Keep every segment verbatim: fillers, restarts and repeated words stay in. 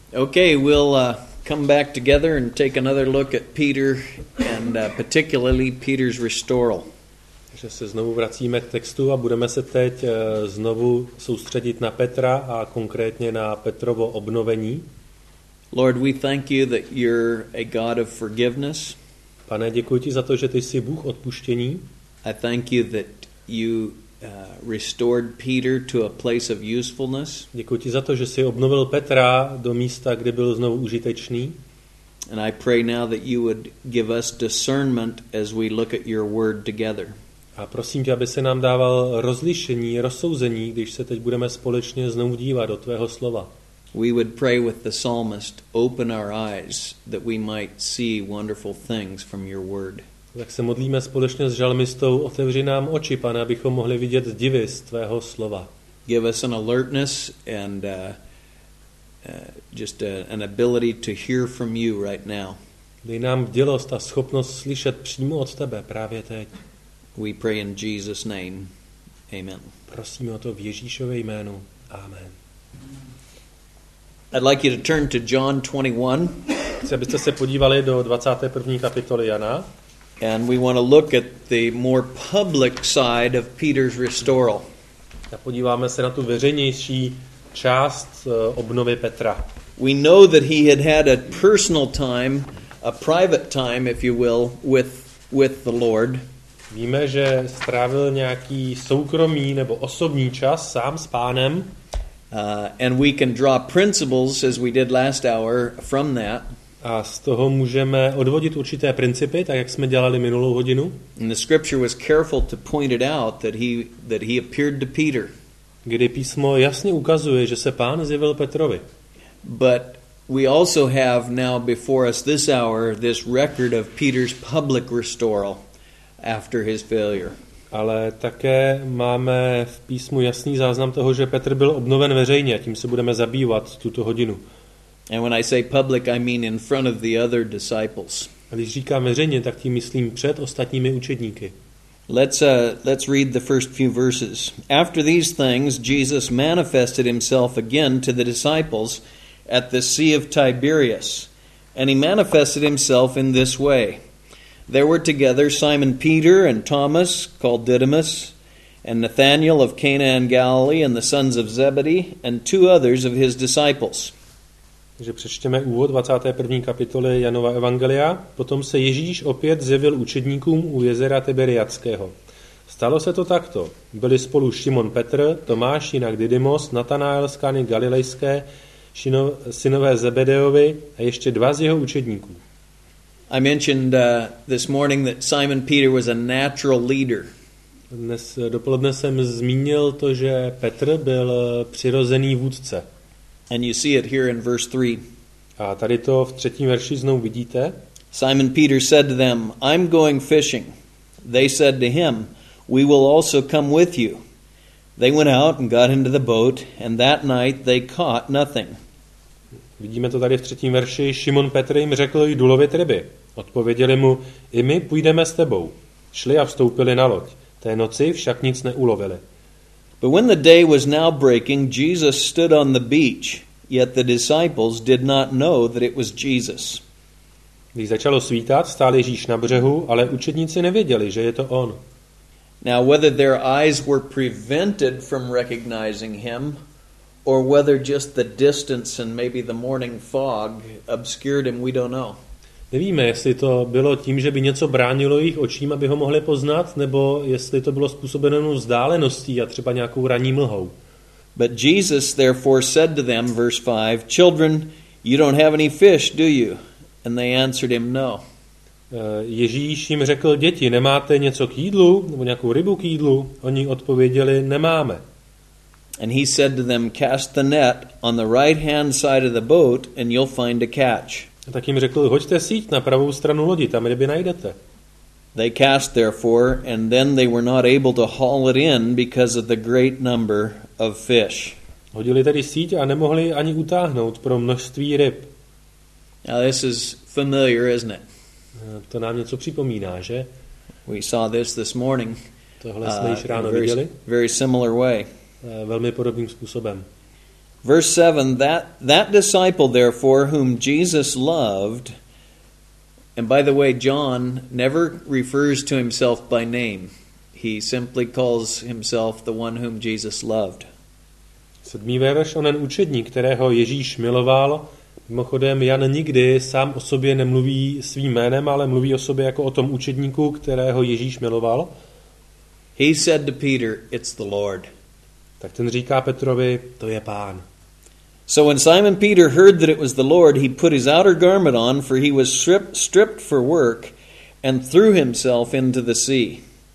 Okay, we'll uh, come back together and take another look at Peter and uh, particularly Peter's restoral. Takže se znovu vracíme k textu a budeme se teď uh, znovu soustředit na Petra a konkrétně na Petrovo obnovení. Lord, we thank you that you're a God of forgiveness. Pane, děkuji ti za to, že ty jsi Bůh odpuštění. I thank you that you uh, restored Peter to a place of usefulness. Děkuji ti za to, že jsi obnovil Petra do místa, kde byl znovu užitečný. And I pray now that you would give us discernment as we look at your word together. A prosím tě, aby se nám dával rozlišení, rozsouzení, když se teď budeme společně znovu dívat do tvého slova. We would pray with the psalmist, open our eyes that we might see wonderful things from your word. Tak se modlíme společně s žalmistou, otevři nám oči, Pane, abychom mohli vidět divy z tvého slova. Give us an alertness and uh, uh, just a, an ability to hear from you right now. Dej nám bdělost a schopnost slyšet přímo od tebe právě teď. We pray in Jesus' name. Amen. Prosíme o to v Ježíšově jménu. Amen. I'd like you to turn to John twenty-one. Chci, abyste se podívali do dvacáté první kapitoly Jana. And we want to look at the more public side of Peter's restoral. A podíváme se na tu veřejnější část obnovy Petra. We know that he had had a personal time, a private time, if you will, with, with the Lord. Víme, že strávil nějaký soukromý nebo osobní čas sám s Pánem. Uh, and we can draw principles, as we did last hour, from that. A z toho můžeme odvodit určité principy, tak jak jsme dělali minulou hodinu. And the scripture was careful to point it out that he that he appeared to Peter. Kdy písmo jasně ukazuje, že se Pán zjevil Petrovi. But we also have now before us this hour this record of Peter's public restoral after his failure. Ale také máme v písmu jasný záznam toho, že Petr byl obnoven veřejně, a tím se budeme zabývat tuto hodinu. And when I say public, I mean in front of the other disciples. A když říkám veřejně, tak tím myslím před ostatními učedníky. Let's uh, let's read the first few verses. After these things, Jesus manifested himself again to the disciples at the Sea of Tiberias, and he manifested himself in this way. There were together Simon Peter and Thomas, called Didymus, and Nathanael of Cana in Galilee, and the sons of Zebedee, and two others of his disciples. Takže přečteme úvod dvacáté první kapitoly Janova evangelia. Potom se Ježíš opět zjevil učedníkům u jezera Tiberiadského. Stalo se to takto. Byli spolu Šimon Petr, Tomáš, jinak Didymos, Natanael z Kany Galilejské, synové Zebedeovi a ještě dva z jeho učedníků. I mentioned uh, this morning that Simon Peter was a natural leader. Dnes dopoledne jsem zmínil to, že Petr byl přirozený vůdce. And you see it here in verse three. A tady to v třetím verši znovu vidíte. Simon Peter said to them, I'm going fishing. They said to him, we will also come with you. They went out and got into the boat, and that night they caught nothing. Vidíme to tady v třetím verši. Šimon Petr jim řekl, jdu lovit ryby. Odpověděli mu, i my půjdeme s tebou. Šli a vstoupili na loď. Té noci však nic neulovili. But when the day was now breaking, Jesus stood on the beach, yet the disciples did not know that it was Jesus. Když začalo svítat, stál Ježíš na břehu, ale učedníci nevěděli, že je to on. Now whether their eyes were prevented from recognizing him, or whether just the distance and maybe the morning fog obscured him, we don't know. Nevíme, jestli to bylo tím, že by něco bránilo jejich očím, aby ho mohli poznat, nebo jestli to bylo způsobeno vzdáleností a třeba nějakou ranní mlhou. But Jesus therefore said to them, verse five, Children, you don't have any fish, do you? And they answered him, no. Ježíš jim řekl, děti, nemáte něco k jídlu, nebo nějakou rybu k jídlu? Oni odpověděli, nemáme. And he said to them, Cast the net on the right hand side of the boat, and you'll find a catch. A tak jim řekl, hoďte síť na pravou stranu lodi, tam ryby najdete. They cast therefore, and then they were not able to haul it in because of the great number of fish. Hodili tedy síť a nemohli ani utáhnout pro množství ryb. Now this is familiar, isn't it? To nám něco připomíná, že? We saw this this morning. Tohle jsme již ráno uh, very, viděli. very similar way. Velmi podobným způsobem. Verse seven, that, that disciple, therefore, whom Jesus loved, and by the way, John never refers to himself by name. He simply calls himself the one whom Jesus loved. Sedmý verš, onen učedník, kterého Ježíš miloval. Mimochodem, Jan nikdy sám o sobě nemluví svým jménem, ale mluví o sobě jako o tom učedníku, kterého Ježíš miloval. He said to Peter, it's the Lord. Tak ten říká Petrovi, to je Pán. So when Simon Peter heard that it was the Lord, he put his outer garment on, for he was stripped, stripped for work, and threw himself into the sea.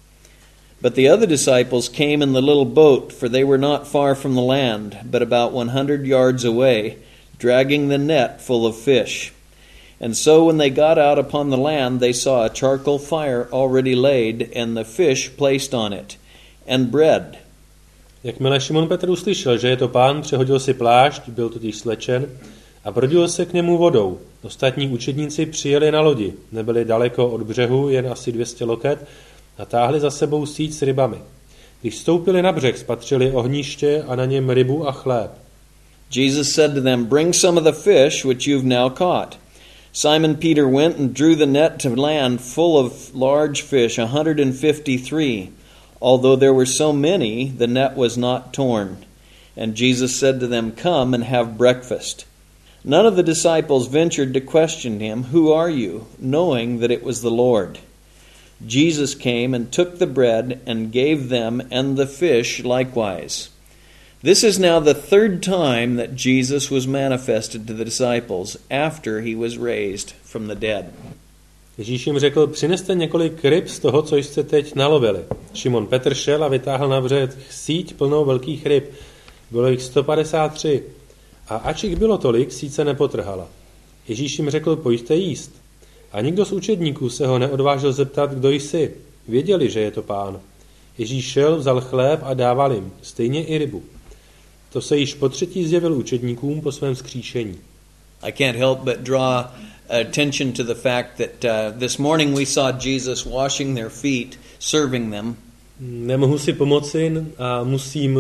But the other disciples came in the little boat, for they were not far from the land, but about one hundred yards away, dragging the net full of fish. And so when they got out upon the land, they saw a charcoal fire already laid, and the fish placed on it, and bread. Jakmile Šimon Petr uslyšel, že je to Pán, přehodil si plášť, byl totiž slečen, a brodil se k němu vodou. Ostatní učedníci přijeli na lodi, nebyli daleko od břehu, jen asi dvě stě loket, a táhli za sebou síť s rybami. Když vstoupili na břeh, spatřili ohniště a na něm rybu a chléb. Jesus said to them, bring some of the fish which you've now caught. Simon Peter went and drew the net to land full of large fish, a hundred and fifty-three. Although there were so many, the net was not torn. And Jesus said to them, come and have breakfast. None of the disciples ventured to question him, who are you? Knowing that it was the Lord. Jesus came and took the bread and gave them and the fish likewise. This is now the third time that Jesus was manifested to the disciples after he was raised from the dead. Ježíš jim řekl, přineste několik ryb z toho, co jste teď nalovili. Šimon Petr šel a vytáhl na břeh síť plnou velkých ryb. Bylo jich sto padesát tři. A ač jich bylo tolik, síť se nepotrhala. Ježíš jim řekl, pojďte jíst. A nikdo z učedníků se ho neodvážil zeptat, kdo jsi. Věděli, že je to Pán. Ježíš šel, vzal chléb a dával jim, stejně i rybu. To se již po třetí zjevil učedníkům po svém vzkříšení. I can't help but draw attention to the fact that uh, this morning we saw Jesus washing their feet, serving them. Nemohu si pomoci a musím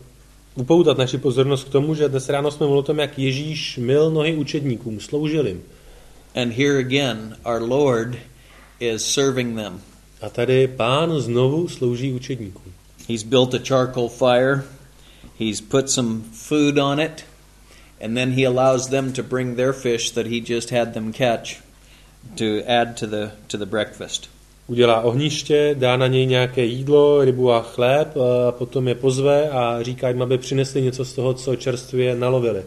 upoutat naši pozornost k tomu, že dnes ráno jsme mluvili o tom, jak Ježíš myl nohy učedníkům, sloužil jim. And here again, our Lord is serving them. A tady Pán znovu slouží učedníkům. He's built a charcoal fire. He's put some food on it. And then he allows them to bring their fish that he just had them catch to add to the to the breakfast. Udělá ohniště, dá na něj nějaké jídlo, rybu a chléb, a potom je pozve a říká jim, aby přinesli něco z toho, co čerstvě nalovili.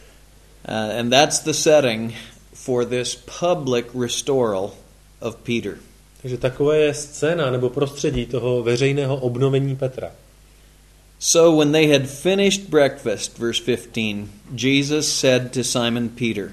Uh, and that's the setting for this public restoral of Peter. Takže takové je scéna nebo prostředí toho veřejného obnovení Petra. So when they had finished breakfast, verse fifteen, Jesus said to Simon Peter.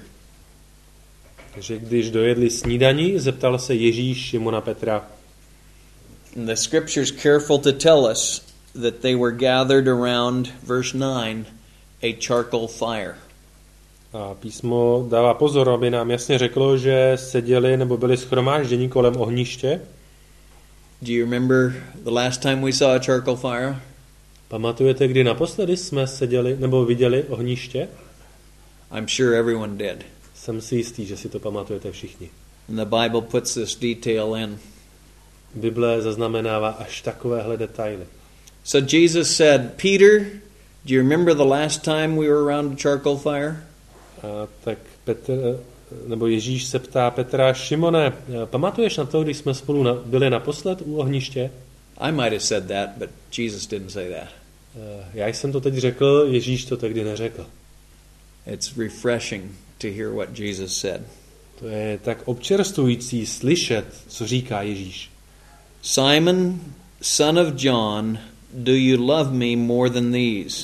Takže když dojedli snídaní, zeptal se Ježíš Šimona Petra. And the scripture's careful to tell us that they were gathered around, verse nine, a charcoal fire. A písmo dává pozor, aby nám jasně řeklo, že seděli nebo byli shromážděni kolem ohniště. Do you remember the last time we saw a charcoal fire? Pamatujete, kdy naposledy jsme seděli nebo viděli ohniště? I'm sure everyone did. Jsem si jistý, že si to pamatujete všichni. And the Bible puts this detail in. Bible zaznamenává až takovéhle detaily. So Jesus said, Peter, do you remember the last time we were around a charcoal fire? A tak Petr, nebo Ježíš se ptá Petra, Šimone, pamatuješ na to, když jsme spolu na, byli naposled u ohniště? I might have said that, but Jesus didn't say that. Já jsem to teď řekl, Ježíš to tehdy neřekl. It's refreshing to hear what Jesus said. To je tak občerstvující slyšet, co říká Ježíš. Simon, son of John, do you love me more than these?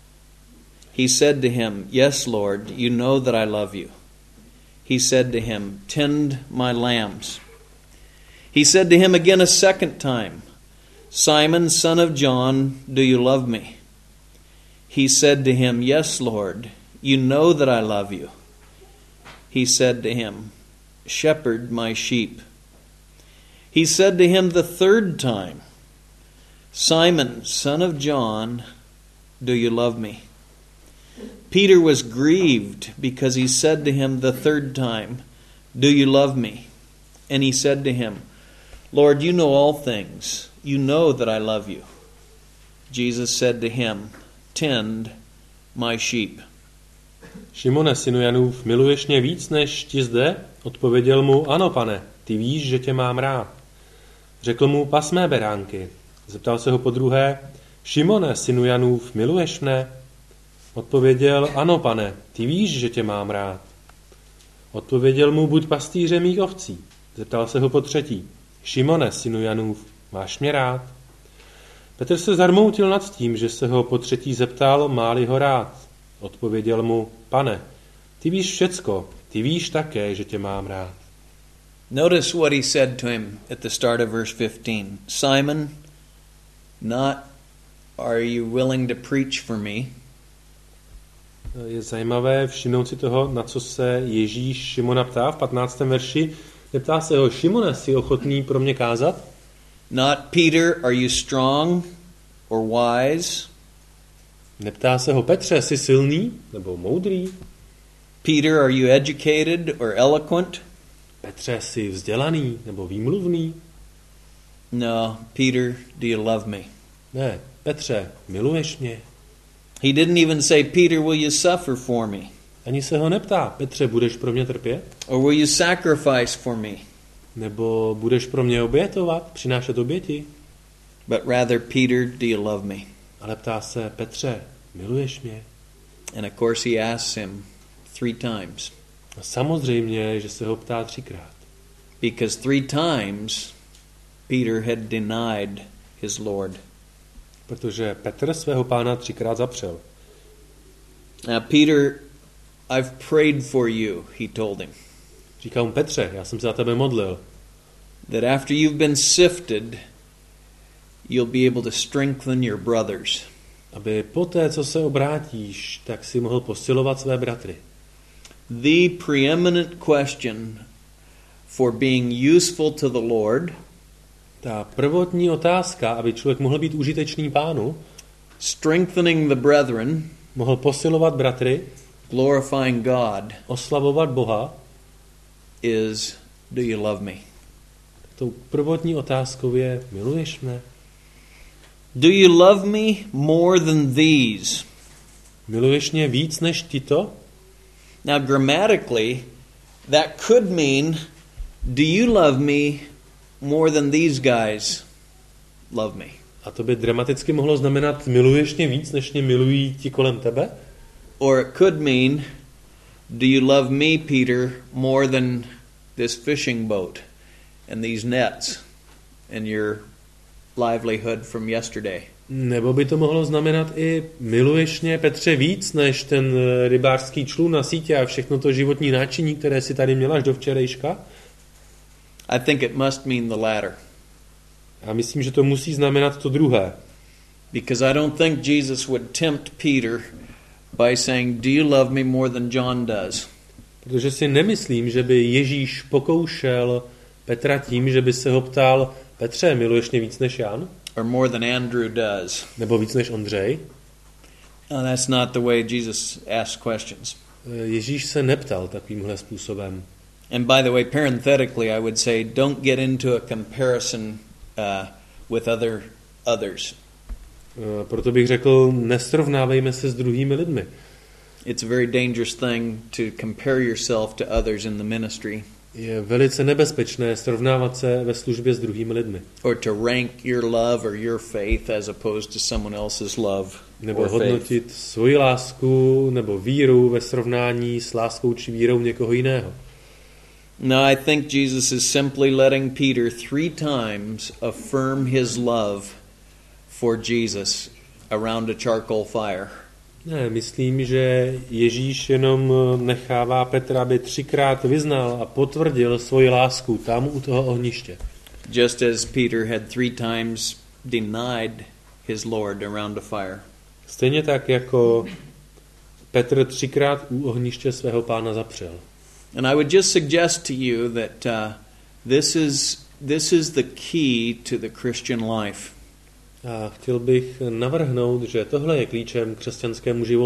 He said to him, yes, Lord, you know that I love you. He said to him, tend my lambs. He said to him again a second time, Simon, son of John, do you love me? He said to him, yes, Lord, you know that I love you. He said to him, shepherd my sheep. He said to him the third time, Simon, son of John, do you love me? Peter was grieved because he said to him the third time, "Do you love me?" And he said to him, "Lord, you know all things. You know that I love you." Jesus said to him, "Tend my sheep." Šimone, synu Janův, miluješ mě víc než ti zde? Odpověděl mu, ano, pane, ty víš, že tě mám rád. Řekl mu, pas mé beránky. Zeptal se ho podruhé, Šimone, synu Janův, miluješ mne? Odpověděl, ano, pane, ty víš, že tě mám rád. Odpověděl mu, buď pastýřem mých ovcí. Zeptal se ho potřetí, Šimone, synu Janův, máš mě rád? Petr se zarmoutil nad tím, že se ho potřetí zeptal, má-li ho rád. Odpověděl mu, pane, ty víš všecko, ty víš také, že tě mám rád. Notice what he said to him at the start of verse fifteen. Simon, not are you willing to preach for me? Je zajímavé všimnout si toho, na co se Ježíš Šimona ptá v patnáctém verši. Neptá se ho, Šimone, jsi ochotný pro mě kázat? Not Peter, are you strong or wise? Neptá se ho, Petře, jsi silný nebo moudrý? Peter, are you educated or eloquent? Petře, jsi vzdělaný nebo výmluvný? No, Peter, do you love me? Ne, Petře, miluješ mě? He didn't even say, Peter, will you suffer for me? Ani se ho neptá, Petře, budeš pro mě trpět? Or will you sacrifice for me? Nebo budeš pro mě obětovat, přinášet oběti? But rather, Peter, do you love me? Ale ptá se, Petře, miluješ mě? And of course he asks him three times. A samozřejmě, že se ho ptá třikrát. Because three times Peter had denied his Lord. Protože Petr svého pána třikrát zapřel. Now, Peter, I've prayed for you, he told him. Říká mu, Petře, já jsem se za tebe modlil. That after you've been sifted, you'll be able to strengthen your brothers. Aby poté, co se obrátíš, tak si mohl posilovat své bratry. The preeminent question for being useful to the Lord, ta prvotní otázka, aby člověk mohl být užitečný pánu, strengthening the brethren, mohl posilovat bratry, glorifying God, oslavovat Boha, is, do you love me? Tou prvotní otázkou je, miluješ mne? Do you love me more than these? Miluješ mě víc než tyto? Now, grammatically, that could mean, do you love me more than these guys love me? A to by dramaticky mohlo znamenat, miluješ mě víc, než mě milují ti kolem tebe? Or it could mean, do you love me, Peter, more than this fishing boat and these nets and your livelihood from yesterday? Nebo by to mohlo znamenat i, miluješ mě, Petře, víc než ten rybářský člun na sítě a všechno to životní náčiní, které si tady měla až do včerejška? I think it must mean the latter. A myslím, že to musí znamenat to druhé. Because I don't think Jesus would tempt Peter by saying, do you love me more than John does? Protože si nemyslím, že by Ježíš pokoušel Petra tím, že by se ho ptal, Petře, miluješ mě víc než Jan? Or more than Andrew does? Nebo víc než Ondřej? No, that's not the way Jesus asks questions. Ježíš se neptal takovýmhle způsobem. And by the way, parenthetically, I would say, don't get into a comparison uh, with other others. Proto bych řekl, nesrovnávejme se s druhými lidmi. It's a very dangerous thing to compare yourself to others in the ministry. Je velice nebezpečné srovnávat se ve službě s druhými lidmi. Or to rank your love or your faith as opposed to someone else's love. Nebo hodnotit svoji lásku nebo víru ve srovnání s láskou či vírou někoho jiného. No, I think Jesus is simply letting Peter three times affirm his love for Jesus around a charcoal fire. Ne, myslím, že Ježíš jenom nechává Petra, aby třikrát vyznal a potvrdil svoji lásku tam u toho ohniště. Just as Peter had three times denied his Lord around a fire. Stejně tak, jako Petr třikrát u ohniště svého pána zapřel. And I would just suggest to you that uh, this is this is the key to the Christian life. A chtěl bych navrhnout, že tohle je klíčem k křesťanskému životu.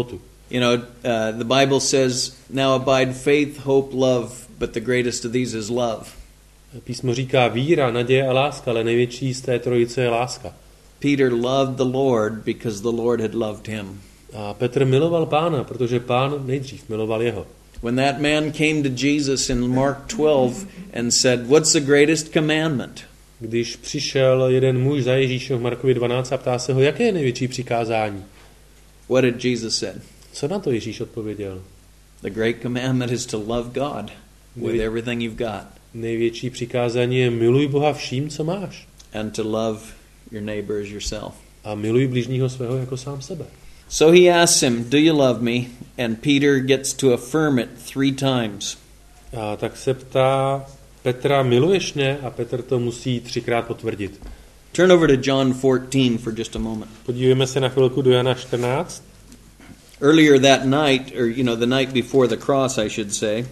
You know, uh, the Bible says, now abide faith, hope, love, but the greatest of these is love. Písmo říká víra, naděje a láska, ale největší z té trojice je láska. Peter loved the Lord because the Lord had loved him. A Petr miloval Pána, protože Pán nejdřív miloval jeho. When that man came to Jesus in Mark twelve and said, what's the greatest commandment? Když přišel jeden muž za Ježíšem v Markovi dvanáct a ptá se ho, jaké je největší přikázání? What did Jesus say? Co na to Ježíš odpověděl? The great commandment is to love God with everything you've got. Největší přikázání je miluj Boha vším, co máš. And to love your neighbor as yourself. A miluj bližního svého jako sám sebe. So he asks him, do you love me? And Peter gets to affirm it three times. A tak se ptá Petra, miluješ mě? A Petr to musí třikrát potvrdit. Turn over to John fourteen for just a moment. Podívejme se na chvilku do Jana čtrnáct. Earlier that night, or you know, the night before the cross, I should say,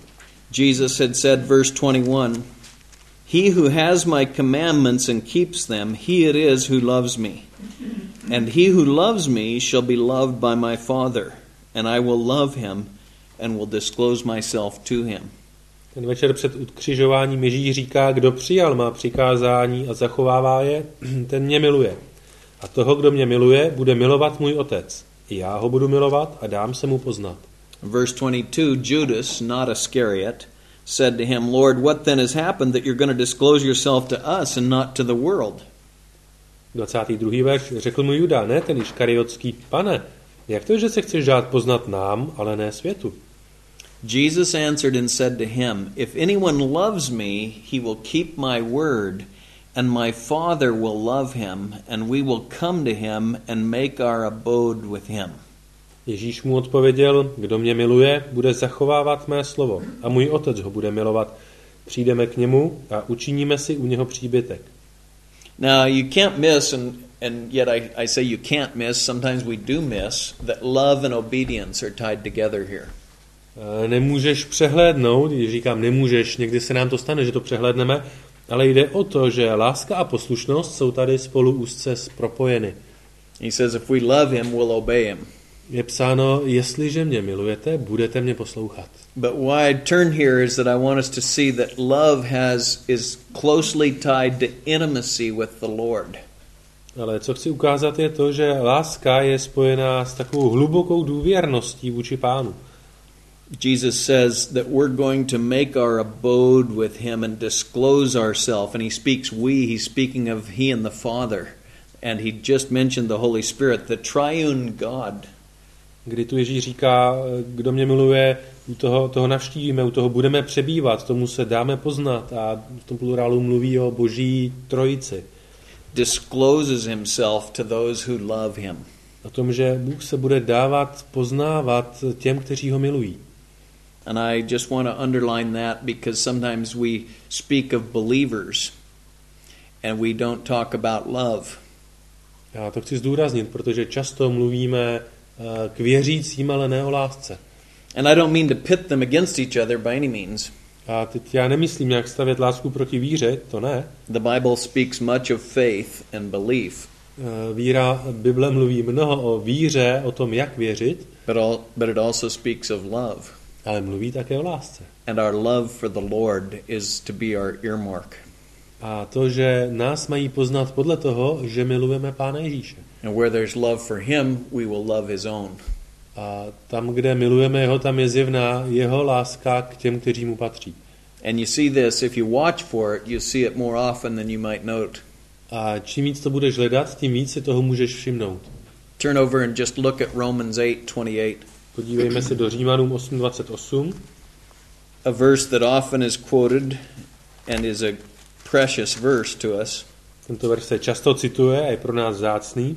Jesus had said, verse twenty-one, he who has my commandments and keeps them, he it is who loves me. And he who loves me shall be loved by my Father, and I will love him and will disclose myself to him. Ten večer před ukřižováním Ježíš říká, kdo přijal má přikázání a zachovává je, ten mě miluje. A toho, kdo mě miluje, bude milovat můj Otec. I já ho budu milovat a dám se mu poznat. Verse twenty-two, Judas, not Iscariot, said to him, Lord, what then has happened that you're going to disclose yourself to us and not to the world? dvacátý druhý verš, řekl mu Juda, ne ten Iškariotský, pane, jak to, že se chceš dát poznat nám, ale ne světu? Jesus answered and said to him, if anyone loves me, he will keep my word, and my Father will love him, and we will come to him and make our abode with him. Ježíš mu odpověděl, kdo mě miluje, bude zachovávat mé slovo, a můj Otec ho bude milovat. Přijdeme k němu a učiníme si u něho příbytek. Now you can't miss, and, and yet I, I say you can't miss, sometimes we do miss, that love and obedience are tied together here. Nemůžeš přehlédnout, když říkám nemůžeš, někdy se nám to stane, že to přehlédneme, ale jde o to, že láska a poslušnost jsou tady spolu úzce propojeny. He says, if we love him, we'll obey him. Je psáno, jestliže mě milujete, budete mě poslouchat. But why I turn here is that I want us to see that love has is closely tied to intimacy with the Lord. Ale co chci ukázat je to, že láska je spojená s takovou hlubokou důvěrností vůči Pánu. Jesus says that we're going to make our abode with him and disclose ourselves. And he speaks we, he's speaking of he and the Father. And he just mentioned the Holy Spirit, the triune God. Kdy tu Ježíš říká, kdo mě miluje, u toho, toho navštívíme, u toho budeme přebývat, tomu se dáme poznat a v tom plurálu mluví o Boží trojici. Discloses himself to those who love him. O tom, že Bůh se bude dávat poznávat těm, kteří ho milují. And I just want to underline that because sometimes we speak of believers and we don't talk about love. Já to chci zdůraznit, protože často mluvíme k věřícím, ale ne o lásce. And I don't mean to pit them against each other by any means. A teď já nemyslím nějak stavět lásku proti víře, to ne. The Bible speaks much of faith and belief. Víra, Bible mluví mnoho o víře, o tom, jak věřit. But, all, but it also speaks of love. Ale mluví také o lásce. And our love for the Lord is to be our earmark. A to, že nás mají poznat podle toho, že milujeme Pána Ježíše. And where there's love for him, we will love his own. A tam, kde milujeme jeho, tam je zjevná jeho láska k těm, kteří mu patří. And you see this, if you watch for it, you see it more often than you might note. A čím víc to budeš hledat, tím víc si toho můžeš všimnout. Turn over and just look at Romans eight twenty-eight. Podívejme se do Římanům osm dvacet osm. A verse that often is quoted and is a precious verse to us. Tento verš se často cituje a je pro nás vzácný.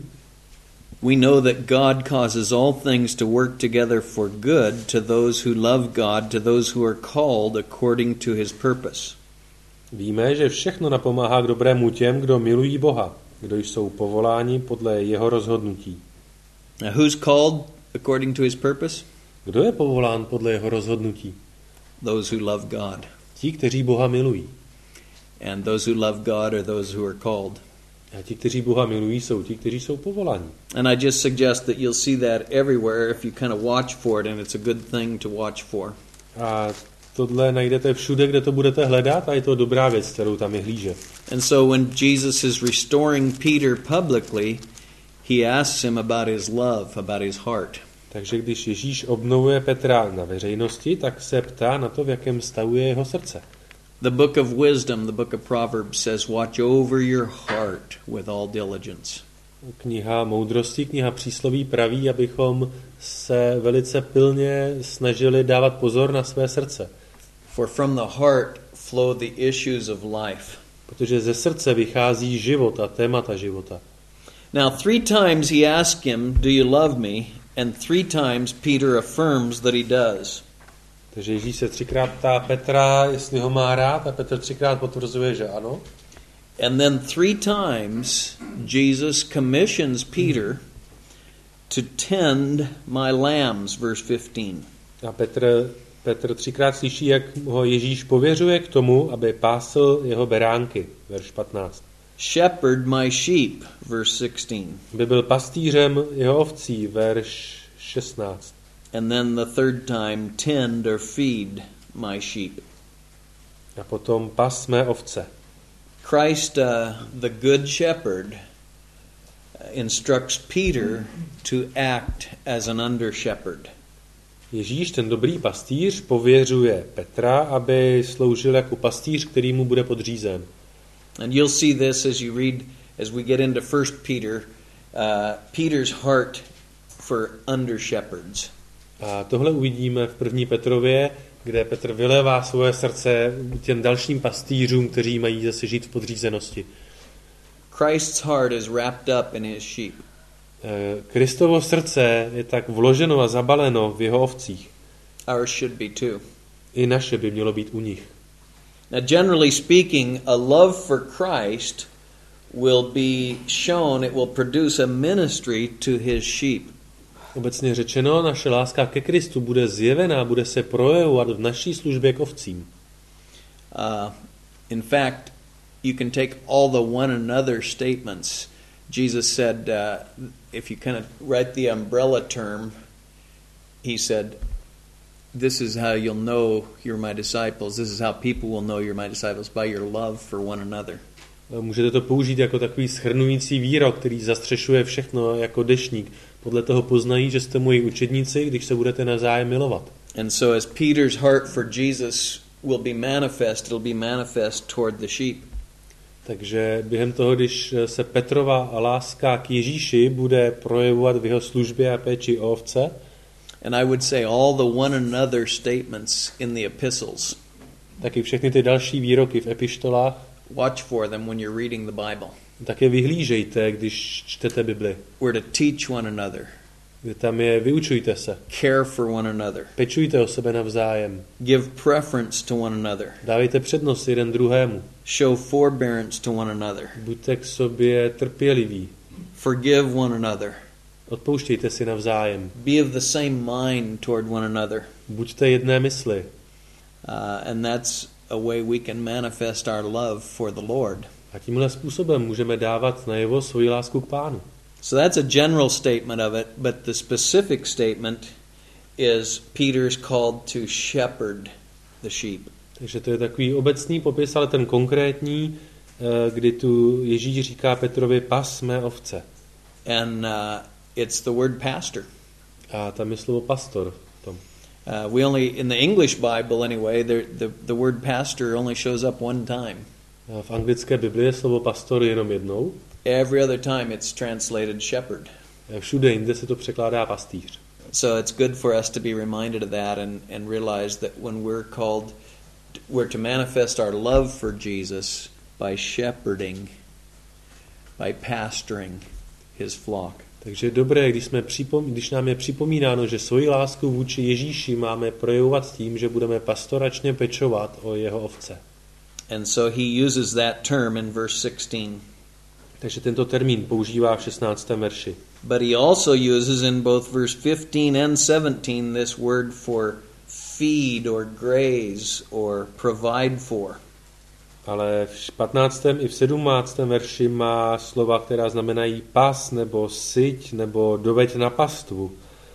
We know that God causes all things to work together for good to those who love God, to those who are called according to his purpose. Víme, že všechno napomáhá k dobrému těm, kdo milují Boha, kdo jsou povoláni podle jeho rozhodnutí. Now, who's called according to his purpose? Kdo je povolán podle jeho rozhodnutí? Those who love God. Ti, kteří Boha milují. And those who love God are those who are called. A ti, kteří Boha milují, jsou ti, kteří jsou povolaní. And I just suggest that you'll see that everywhere if you kind of watch for it, and it's a good thing to watch for. A tohle najdete všude, kde to budete hledat, a je to dobrá věc, kterou tam vyhlížet. And so when Jesus is restoring Peter publicly, he asks him about his love, about his heart. Takže když Ježíš obnovuje Petra na veřejnosti, tak se ptá na to, v jakém stavu je jeho srdce. The book of wisdom, the book of Proverbs says, watch over your heart with all diligence. Kniha moudrosti, kniha přísloví praví, abychom se velice pilně snažili dávat pozor na své srdce. For from the heart flow the issues of life. Protože ze srdce vychází život a témata života. Now three times he asked him, do you love me? And three times Peter affirms that he does. Takže Ježíš se třikrát ptá Petra, jestli ho má rád, a Petr třikrát potvrzuje, že ano. And then three times Jesus commissions Peter to tend my lambs, verse fifteen. A Petr, Petr třikrát slyší, jak ho Ježíš pověřuje k tomu, aby pásl jeho beránky, verš patnáct. Shepherd my sheep, verse sixteen. Aby byl pastýřem jeho ovcí, verš šestnáct. And then the third time, tend or feed my sheep. A potom pas mé ovce. Christ, uh, the good shepherd, instructs Peter to act as an under shepherd. Ježíš, ten dobrý pastýř, pověřuje Petra, aby sloužil jako pastýř, který mu bude podřízen. And you'll see this as you read, as we get into First Peter, uh, Peter's heart for under shepherds. A tohle uvidíme v první Petrově, kde Petr vylévá svoje srdce těm dalším pastýřům, kteří mají zase žít v podřízenosti. Christ's heart is wrapped up in his sheep. Kristovo srdce je tak vloženo a zabaleno v jeho ovcích. Ours should be too. I naše by mělo být u nich. Now, generally speaking, a love for Christ will be shown, it will produce a ministry to his sheep. Obecně řečeno, naše láska ke Kristu bude zjevená, bude se projevovat v naší službě k ovcím. Uh, in fact, you can take all the one another statements. Jesus said, uh, if you kind of write the umbrella term, he said, this is how you'll know you're my disciples. This is how people will know you're my disciples, by your love for one another. Můžete to použít jako takový shrnující výrok, který zastřešuje všechno jako deštník. Podle toho poznají, že jste moji učedníci, když se budete navzájem milovat. And so as Peter's heart for Jesus will be manifest, it'll be manifest toward the sheep. Takže během toho, když se Petrova láska k Ježíši bude projevovat v jeho službě a péči o ovce, and I would say all the one another statements in the epistles, taky všechny ty další výroky v epištolách, watch for them when you're reading the Bible. Tak je vyhlížejte, když čtete Bibli. We're to teach one another. Kde tam je, vyučujte se. Care for one another. Pečujte o sebe navzájem. Give preference to one another. Dávejte přednost jeden druhému. Show forbearance to one another. Buďte k sobě trpěliví. Forgive one another. Odpouštějte si navzájem. Be of the same mind toward one another. Buďte jedné mysli. Uh, and that's a way we can manifest our love for the Lord. A tímhle způsobem můžeme dávat najevo svoji lásku k Pánu. So that's a general statement of it, but the specific statement is Peter's called to shepherd the sheep. Takže to je takový obecný popis, ale ten konkrétní, kdy tu Ježíš říká Petrovi, pas mé ovce. And uh, it's the word pastor. A tam je slovo pastor v tom. Uh, we only, in the English Bible anyway, the, the, the word pastor only shows up one time. A v anglické Biblii je slovo pastor jenom jednou. Every other time it's translated shepherd. Všude jinde se to překládá pastýř. So it's good for us to be reminded of that and, and realize that when we're called, we're to manifest our love for Jesus by shepherding, by pastoring his flock. Takže je dobré, když, jsme připom- když nám je připomínáno, že svoji lásku vůči Ježíši máme projevovat tím, že budeme pastoračně pečovat o jeho ovce. And so he uses that term in verse sixteen. Takže tento termín používá v šestnáctém verši. But he also uses in both verse fifteen and seventeen this word for feed or graze or provide for. Ale v patnáctém i v sedmnáctém verši má slova, která znamenají pas, nebo syť, nebo doveď na pastvu.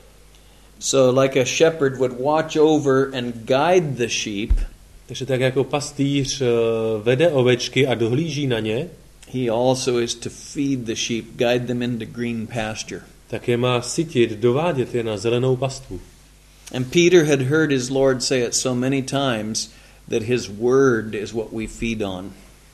So like a shepherd would watch over and guide the sheep, takže tak jako pastýř vede ovečky a dohlíží na ně, he also is to feed the sheep, guide them into green pasture. Tak je má sytit, dovádět je na zelenou pastvu. And Peter had heard his Lord say it so many times that his word is what we feed on.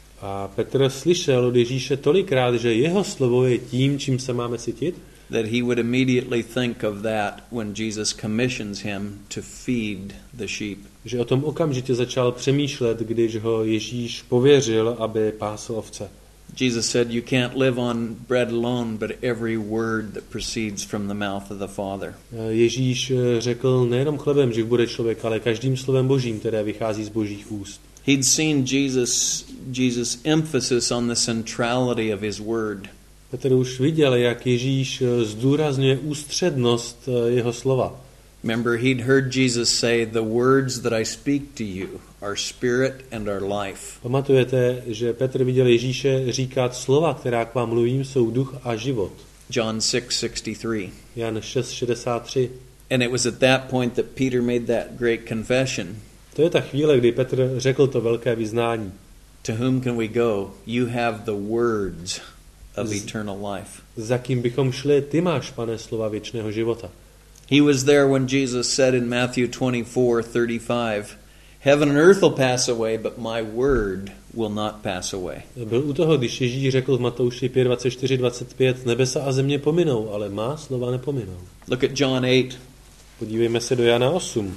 A Petr slyšel od Ježíše tolikrát, že jeho slovo je tím, čím se máme sytit, that he would immediately think of that when Jesus commissions him to feed the sheep. Že o tom okamžitě začal přemýšlet, když ho Ježíš pověřil, aby pásl ovce. Jesus said, "You can't live on bread alone, but every word that proceeds from the mouth of the Father." Ježíš řekl, nejenom chlebem živ bude člověk, ale každým slovem Božím, které vychází z Božích úst. He'd seen Jesus Jesus emphasis on the centrality of his word. Petr už viděl, jak Ježíš zdůrazňuje ústřednost jeho slova. Remember, he'd heard Jesus say, "The words that I speak to you are spirit and are life." Pamatujete, že Petr viděl Ježíše říkat slova, která k vám mluvím, jsou duch a život. John six sixty-three. Jan šest šedesát tři. And it was at that point that Peter made that great confession. To je ta chvíle, kdy Petr řekl to velké vyznání. To whom can we go? You have the words of eternal life. Za kým bychom šli? Ty máš, Pane, slova věčného života. He was there when Jesus said in Matthew twenty-four thirty-five, "Heaven and earth will pass away, but my word will not pass away." Byl u toho, když Ježíš řekl v Matouši pět dvacet čtyři dvacet pět, nebesa a země pominou, ale má slova nepominou. Look at John eight. Podívejme se do Jana osm.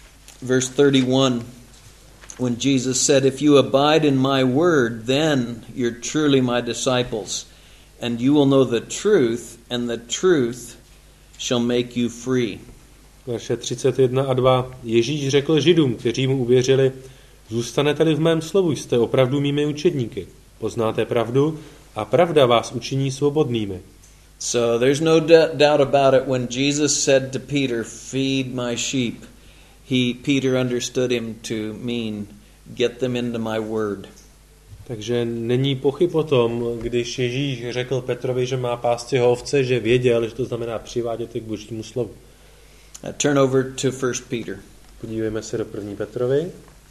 Verse thirty-one. When Jesus said, "If you abide in my word, then you're truly my disciples, and you will know the truth, and the truth shall make you free." Verše třicet jedna a dva. Ježíš řekl Židům, kteří mu uvěřili, zůstanete-li v mém slovu, jste opravdu mými učedníky. Poznáte pravdu a pravda vás učiní svobodnými. So there's no doubt about it. When Jesus said to Peter, "Feed my sheep," he Peter understood him to mean get them into my word. Takže není pochyb o tom, když Ježíš řekl Petrovi, že má pást jeho ovce, že věděl, že to znamená přivádět je k Božímu slovu. Uh, turn over to First Peter. Podívejme se do první Petrovi.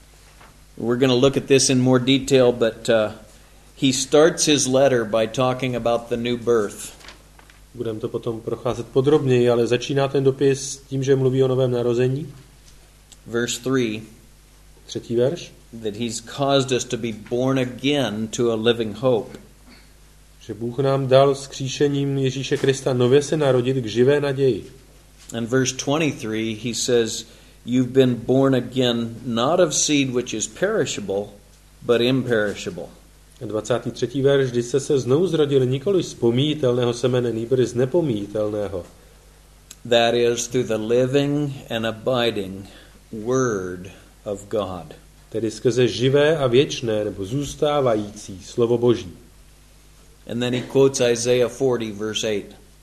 We're going to look at this in more detail, but uh, he starts his letter by talking about the new birth. Budeme to potom procházet podrobněji, ale začíná ten dopis tím, že mluví o novém narození. Verse three. Třetí verš. That he's caused us to be born again to a living hope. Že Bůh nám dal vzkříšením Ježíše Krista nově se narodit k živé naději. And verse twenty-three, he says, "You've been born again not of seed which is perishable, but imperishable." A dvacátý třetí verš, když jste se znovu zrodili nikoli z pomíjitelného semene, nýbrž z nepomíjitelného. That is through the living and abiding word of God. Tedy skrze živé a věčné, nebo zůstávající slovo Boží. And then he quotes Isaiah forty, verse eight.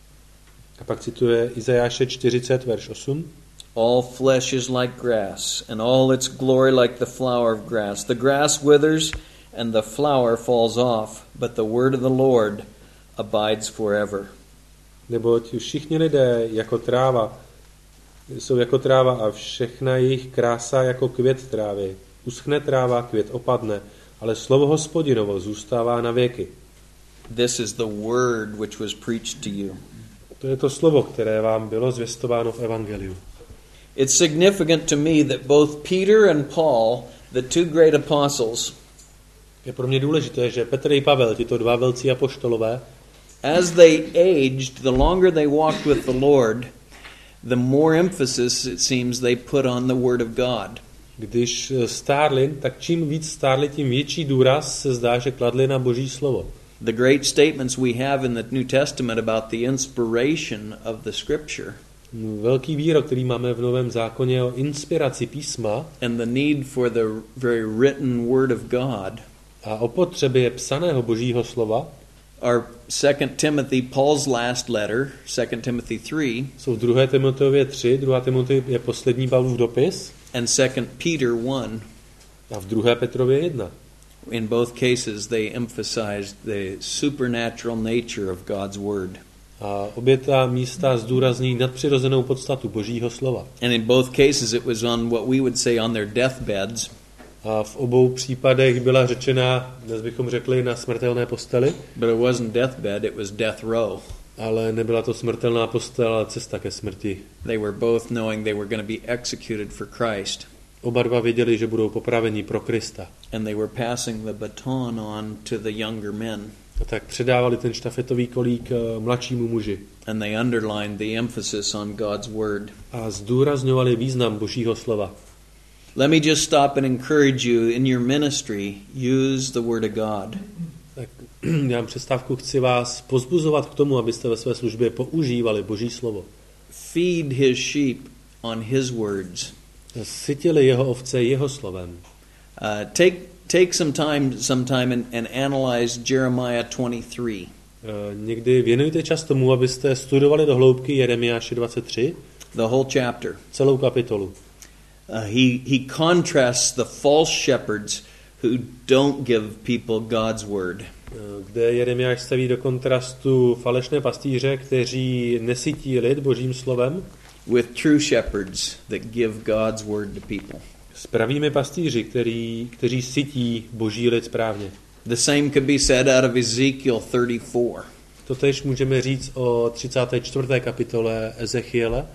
A pak cituje Izajáše čtyřicet, verš osm. All flesh is like grass, and all its glory like the flower of grass. The grass withers, and the flower falls off, but the word of the Lord abides forever. Neboť všichni lidé jako tráva jsou jako tráva a všechna jejich krása jako květ trávy. Uschne tráva, květ opadne, ale slovo Hospodinovo zůstává na věky. This is the word which was preached to you. To je to slovo, které vám bylo zvěstováno v evangeliu. It's significant to me that both Peter and Paul, the two great apostles, je pro mě důležité, že Petr i Pavel, tyto dva velcí apoštolové, as they aged, the longer they walked with the Lord, the more emphasis it seems they put on the word of God. Když stárli, tak čím víc stárli, tím větší důraz se zdá, že kladli na Boží slovo. The great statements we have in the New Testament about the inspiration of the Scripture. Velký výrok, který máme v Novém zákoně o inspiraci písma and the need for the very written word of God. A o potřebě psaného Božího slova. Are Second Timothy, Paul's last letter, Second Timothy three. Jsou druhé Timoteově tři, druhá Timotej je poslední Pavlův dopis. And Second Peter one. A v druhé Petrově jedna. In both cases, they emphasized the supernatural nature of God's word. A obě ta místa zdůrazní nadpřirozenou podstatu Božího slova. And in both cases, it was on what we would say on their deathbeds. A v obou případech byla řečena, dnes bychom řekli, na smrtelné posteli. But it wasn't deathbed, it was death row. Ale nebyla to smrtelná postel, ale cesta ke smrti. They were both knowing they were going to be executed for Christ. Oba dva věděli, že budou popraveni pro Krista. And they were passing the baton on to the younger men. A tak předávali ten štafetový kolík mladšímu muži. And they underlined the emphasis on God's word. A zdůrazňovali význam Božího slova. Let me just stop and encourage you in your ministry, use the word of God. Tak já přestávku chci vás pozbuzovat k tomu, abyste ve své službě používali Boží slovo. Feed his sheep on his words. Sytili jeho ovce jeho slovem. Uh, take take some time sometime and, and analyze Jeremiah twenty-three. Uh, někdy věnujte čas tomu, abyste studovali do hloubky Jeremiáše dvacet tři. The whole chapter. Celou kapitolu. Uh, he he contrasts the false shepherds who don't give people God's word. Kde Jeremiáš staví do kontrastu falešné pastýře, kteří nesytí lid Božím slovem, with true shepherds that give God's word to people. S pravými pastýři, který, kteří sytí Boží lid správně. The same could be said out of Ezekiel thirty-four. Totéž můžeme říct o třicáté čtvrté kapitole Ezechiele.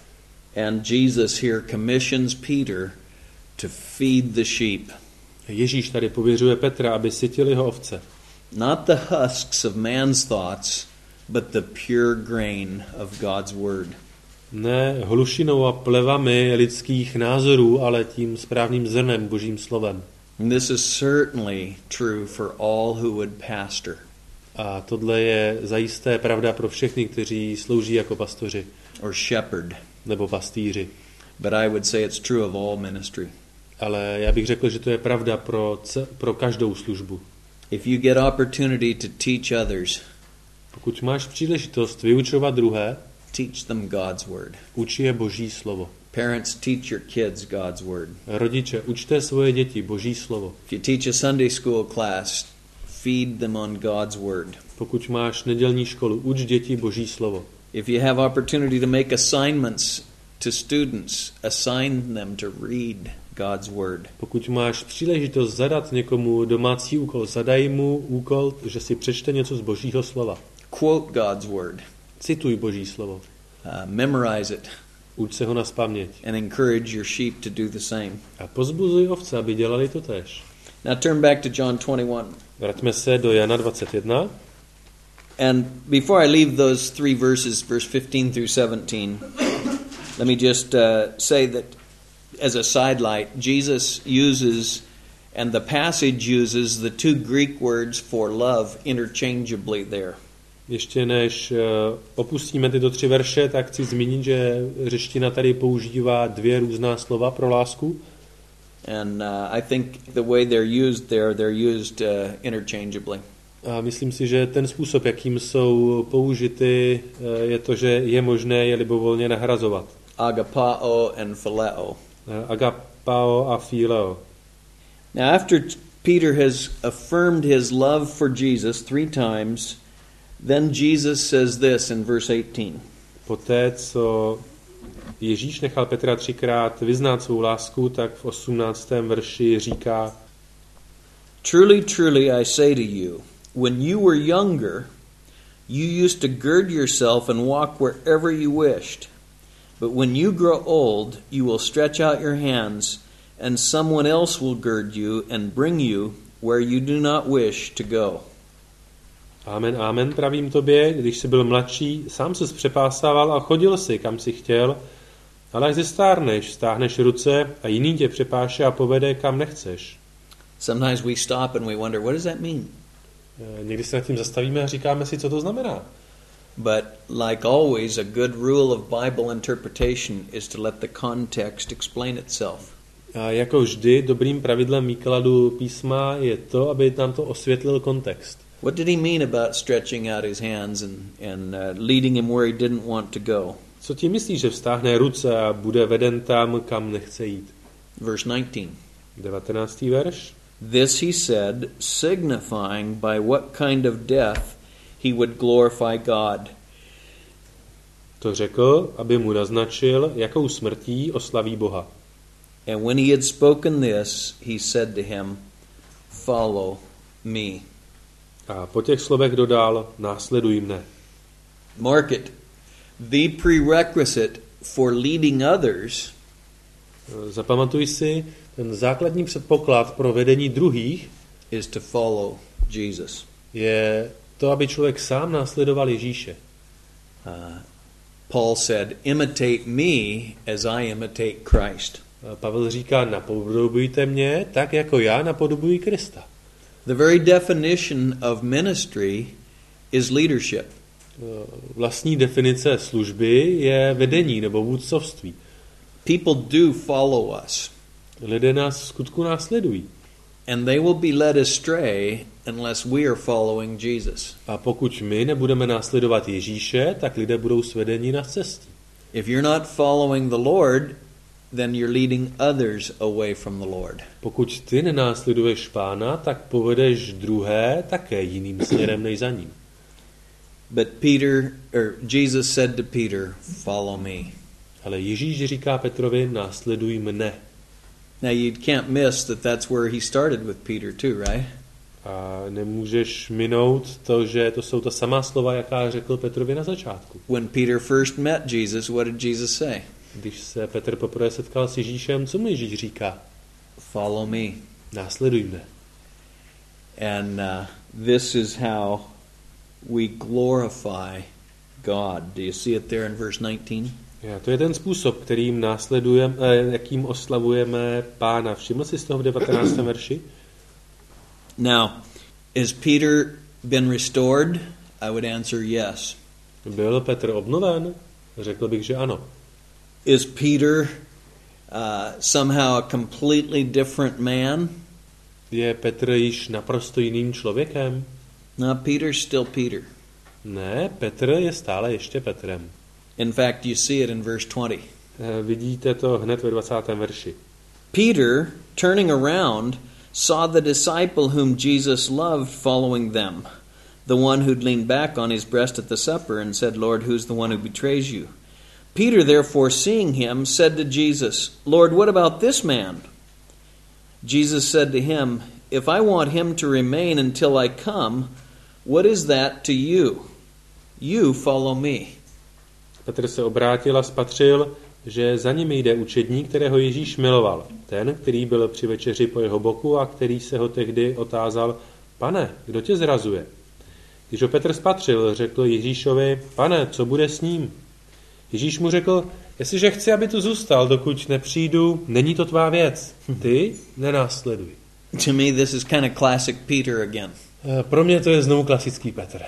And Jesus here commissions Peter to feed the sheep. Ježíš tady pověřuje Petra, aby sytil jeho ovce. Not the husks of man's thoughts, but the pure grain of God's word. Ne hlušinou a plevami lidských názorů, ale tím správným zrnem Božím slovem. And this is certainly true for all who would pastor. A tohle je zajisté pravda pro všechny, kteří slouží jako pastoři. Or shepherd. Nebo pastýři. But I would say it's true of all ministry. Ale já bych řekl, že to je pravda pro, pro každou službu. If you get opportunity to teach others, pokud máš příležitost vyučovat druhé, teach them God's word. Uči je Boží slovo. Parents, teach your kids God's word. Rodiče, učte svoje děti Boží slovo. If you teach a Sunday school class, feed them on God's word. Pokud máš nedělní školu, uč děti Boží slovo. If you have opportunity to make assignments to students, assign them to read God's word. Pokud máš příležitost zadat někomu domácí úkol, zadaj mu úkol, že si přečte něco z Božího slova. Quote God's word. Cituj Boží slovo. Uh, memorize it. Uč se ho nazpaměť. And encourage your sheep to do the same. A pozbuzuj ovce, aby dělali to též. Now turn back to John twenty-one. Vraťme se do Jana dvacet jedna. And before I leave those three verses, verse fifteen through seventeen, let me just uh, say that as a sidelight, Jesus uses, and the passage uses, the two Greek words for love interchangeably there. Ještě než opustíme tyto tři verše, tak chci zmínit, že řečtina tady používá dvě různá slova pro lásku. And uh, I think the way they're used there, they're used uh, interchangeably. A myslím si, že ten způsob, jakým jsou použity, je to, že je možné je libovolně nahrazovat. Agapao and phileo. Agapao a phileo. Now after Peter has affirmed his love for Jesus three times, then Jesus says this in verse eighteen. Poté, co Ježíš nechal Petra třikrát vyznat svou lásku, tak v osmnáctém verši říká: Truly, truly, I say to you, when you were younger, you used to gird yourself and walk wherever you wished. But when you grow old, you will stretch out your hands, and someone else will gird you and bring you where you do not wish to go. Amen, amen, pravím tobě, když jsi byl mladší, sám ses přepásával a chodil si, kam si chtěl, ale až zestárneš, stáhneš ruce a jiný tě přepáše a povede, kam nechceš. Sometimes we stop and we wonder, what does that mean? Někdy se nad tím zastavíme a říkáme si, co to znamená. But like always, a good rule of Bible interpretation is to let the context explain itself. A jako vždy, dobrým pravidlem výkladu písma je to, aby nám to osvětlil kontext. What did he mean about stretching out his hands and, and uh, leading him where he didn't want to go? Co ti myslíš, že vztáhne ruce a bude veden tam, kam nechce jít? Verse nineteen. devatenáctý verš. This he said, signifying by what kind of death he would glorify God. To řekl, aby mu naznačil, jakou smrtí oslaví Boha. And when he had spoken this, he said to him, "Follow me." A po těch slovech dodal, následuj mne. Mark it. The prerequisite for leading others Zapamatuj si, ten základní předpoklad pro vedení druhých is to follow Jesus. je to, aby člověk sám následoval Ježíše. Uh, Paul said, imitate me as I imitate Christ. Pavel říká, napodobujte mě tak, jako já napodobuji Krista. The very definition of ministry is leadership. Vlastní definice služby je vedení nebo vůdcovství. People do follow us. Lidé nás v skutku následují. And they will be led astray unless we are following Jesus. A pokud my nebudeme následovat Ježíše, tak lidé budou svedeni na cestě. If you're not following the Lord, then you're leading others away from the Lord. Pokud ty nenásleduješ Pána, tak povedeš druhé také jiným směrem než za ním. But Peter, or Jesus said to Peter, "Follow me." Ale Ježíš říká Petrovi, následuj mne. Now you can't miss that that's where he started with Peter too, right? A nemůžeš minout to, že to jsou ta samá slova, jaká řekl Petrovi na začátku. When Peter first met Jesus, what did Jesus say? Když se Petr poprvé setkal s Ježíšem, co mu Ježíš říká? Follow me. Následuj mne. And uh, this is how we glorify God. Do you see it there in verse nineteen? Ja, to je ten způsob, kterým následujeme, eh, jakým oslavujeme Pána. Všiml jsi z toho v devatenáctém verši? Now, is Peter been restored? I would answer yes. Byl Petr obnoven? Řekl bych, že ano. Is Peter uh, somehow a completely different man? Je Petr již naprosto jiným člověkem? No, Peter's still Peter. Ne, Petr je stále ještě Petrem. In fact, you see it in verse twenty. Eh, vidíte to hned ve dvacátém verši. Peter, turning around, saw the disciple whom Jesus loved following them, the one who'd leaned back on his breast at the supper and said, "Lord, who's the one who betrays you?" Peter, therefore, seeing him, said to Jesus, "Lord, what about this man?" Jesus said to him, "If I want him to remain until I come, what is that to you? You follow me." Petr se obrátil a spatřil, že za ním jde učedník, kterého Ježíš miloval. Ten, který byl při večeři po jeho boku a který se ho tehdy otázal, Pane, kdo tě zrazuje? Když ho Petr spatřil, řekl Ježíšovi, Pane, co bude s ním? Ježíš mu řekl, jestliže chci, aby tu zůstal, dokud nepřijdu, není to tvá věc. Ty nenásleduj. To me, this is kind of classic Peter again. Pro mě to je znovu klasický Petr.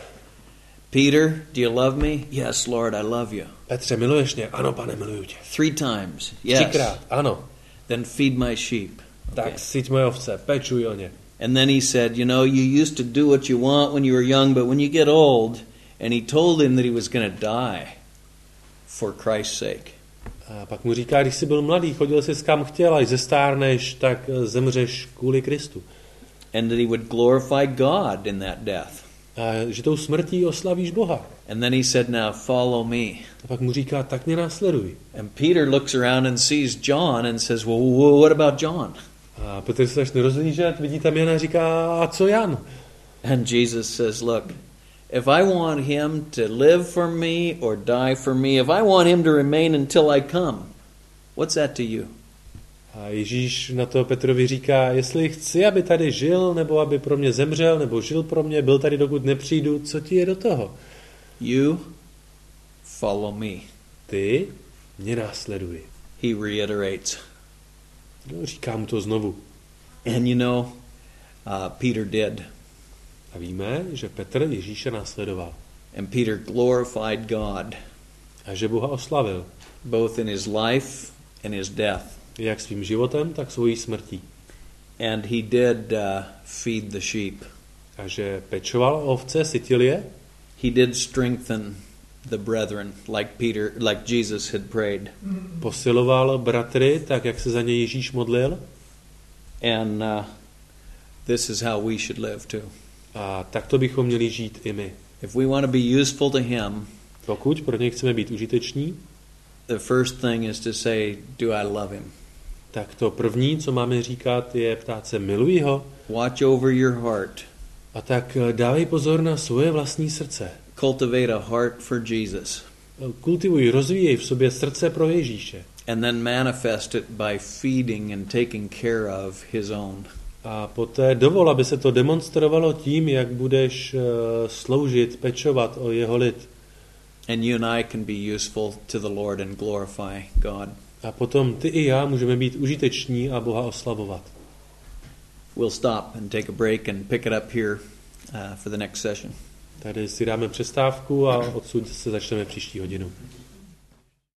Peter, do you love me? Yes, Lord, I love you. Petře, miluješ mě? Ano, pane, miluju tě. Three times. Yes. Třikrát, ano. Then feed my sheep. Tak Okay. syť moje ovce, pečuj o ně. And then he said, you know, you used to do what you want when you were young, but when you get old, and he told him that he was going to die for Christ's sake. A pak mu říká, když jsi byl mladý, chodil jsi kam chtěl, až zestárneš, tak zemřeš kvůli Kristu. And that he would glorify God in that death. A že tou smrtí oslavíš Boha. And then he said, now follow me. A pak mu říká, tak mě následuj. And Peter looks around and sees John and says, well, what about John? A Petr se začne rozhlížet, vidí tam Jana a říká, a co Jan? And Jesus says, look, if I want him to live for me or die for me, if I want him to remain until I come, what's that to you? A Ježíš na to Petrovi říká, jestli chci, aby tady žil, nebo aby pro mě zemřel, nebo žil pro mě, byl tady, dokud nepřijdu, co ti je do toho? You follow me. Ty mě následuj. He reiterates. No, říká mu to znovu. And you know, uh, Peter did. A víme, že Petr Ježíše následoval. And Peter glorified God. A že Boha oslavil. Both in his life and his death. Jak svým životem, tak svojí smrtí. And he did uh, feed the sheep. A že pečoval ovce, sytil je. He did strengthen the brethren, like Peter, like Jesus had prayed. Posiloval bratry, tak jak se za ně Ježíš modlil. And uh, this is how we should live too. A takto bychom měli žít i my. If we want to be useful to him, Pokud pro něj chceme být užiteční, the first thing is to say, do I love him? tak to první, co máme říkat, je ptát se, miluji ho? Watch over your heart. A tak dávej pozor na svoje vlastní srdce. Cultivate a heart for Jesus. Kultivuj, rozvíjej v sobě srdce pro Ježíše. And then manifest it by feeding and taking care of his own. A poté dovol, aby se to demonstrovalo tím, jak budeš uh, sloužit, pečovat o jeho lid. And you and I can be useful to the Lord and glorify God. A potom ty i já můžeme být užiteční a Boha oslavovat. We'll stop and take a break and pick it up here uh, for the next session. Tady si dáme přestávku a odsud se začneme příští hodinu.